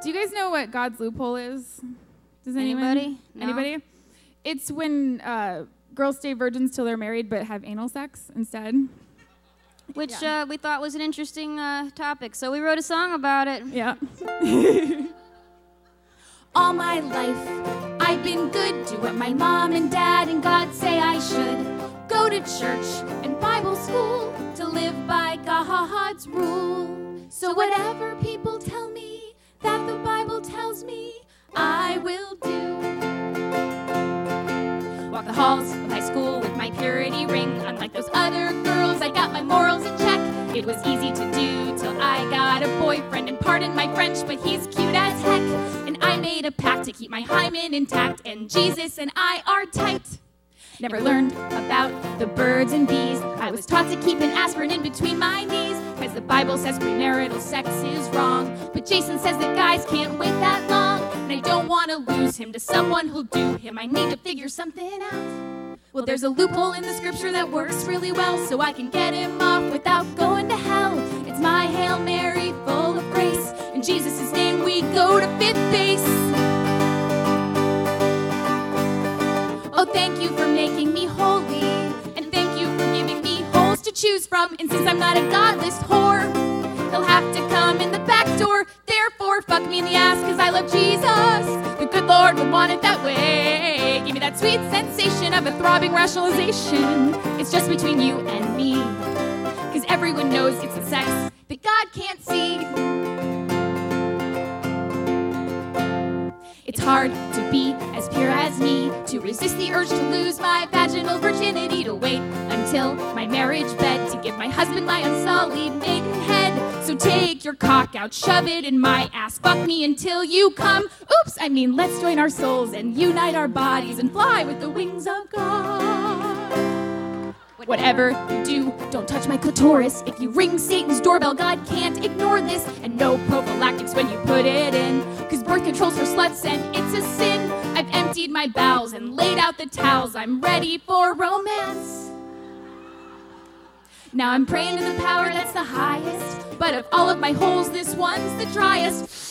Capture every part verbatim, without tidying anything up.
Do you guys know what God's loophole is? Does anyone? Anybody? No. Anybody? It's when uh, girls stay virgins till they're married but have anal sex instead. Which Yeah. uh, we thought was an interesting uh, topic, so we wrote a song about it. Yeah. All my life, I've been good, do what my mom and dad and God say I should. Go to church and Bible school to live by God's rule. So whatever people tell me that the Bible tells me, I will do. Walk the halls of high school with my purity ring. Unlike those other girls, I got my morals in check. It was easy to do till I got a boyfriend. And pardon my French, but he's cute as heck. And I made a pact to keep my hymen intact. And Jesus and I are tight. Never learned about the birds and bees. I was taught to keep an aspirin in between my knees, cause the Bible says premarital sex is wrong. But Jason says that guys can't wait that long. And I don't want to lose him to someone who'll do him. I need to figure something out. Well, there's a loophole in the scripture that works really well, so I can get him off without going to hell. It's my Hail Mary full of grace. In Jesus' name we go to fifth base. Oh, thank you for making me holy, and thank you for giving me holes to choose from. And since I'm not a godless whore, he'll have to come in the back door. Therefore, fuck me in the ass, cause I love Jesus. The good Lord would want it that way. Give me that sweet sensation of a throbbing rationalization. It's just between you and me, cause everyone knows it's the sex that God can't see. It's hard to be as pure as me, to resist the urge to lose my vaginal virginity, to wait until my marriage bed to give my husband my unsullied maidenhead. So take your cock out, shove it in my ass, fuck me until you come. Oops, I mean let's join our souls and unite our bodies and fly with the wings of God. Whatever you do, don't touch my clitoris. If you ring Satan's doorbell, God can't ignore this. And no prophylactics when you put it in, cause birth control's for sluts and it's a sin. I've emptied my bowels and laid out the towels. I'm ready for romance. Now I'm praying to the power that's the highest, but of all of my holes, this one's the driest.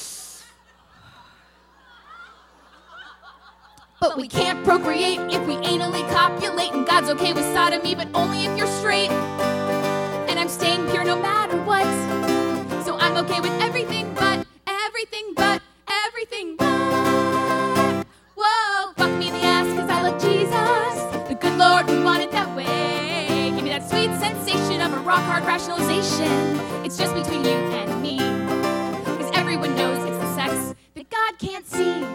But we can't procreate if we anally copulate. And God's okay with sodomy, but only if you're straight. And I'm staying pure no matter what. So I'm okay with everything but, everything but, everything but. Whoa, fuck me in the ass cause I love Jesus. The good Lord would want it that way. Give me that sweet sensation of a rock hard rationalization. It's just between you and me, cause everyone knows it's the sex that God can't see.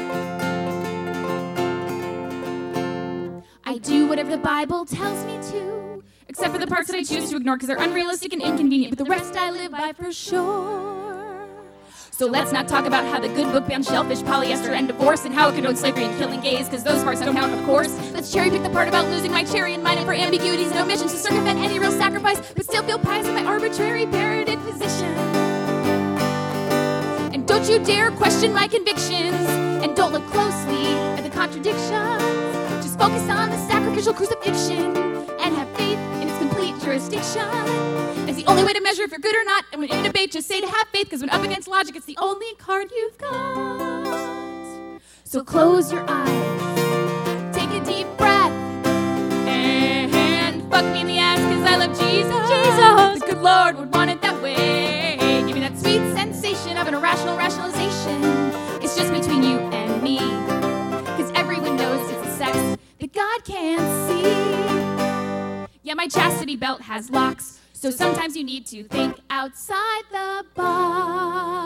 I do whatever the Bible tells me to, except for the parts that I choose to ignore because they're unrealistic and inconvenient, but the rest I live by for sure. So let's not talk about how the good book banned shellfish, polyester, and divorce, and how it condoned slavery and killing gays, because those parts don't count, of course. Let's cherry pick the part about losing my cherry and mine and for ambiguities and omissions to circumvent any real sacrifice, but still feel pious in my arbitrary parroted position. And don't you dare question my convictions, and don't look closely at the contradictions. Just focus on the sacrificial crucifixion and have faith in its complete jurisdiction. It's the only way to measure if you're good or not. And when in a debate, just say to have faith, because when up against logic, it's the only card you've got. So close your eyes, take a deep breath, and fuck me in the ass, because I love Jesus. Jesus, the good Lord would want it that way. Give me that sweet sensation of an irrational rationalization. It's just between you and me, cause everyone knows it's the sex that God can't see. Yeah, my chastity belt has locks, so sometimes you need to think outside the box.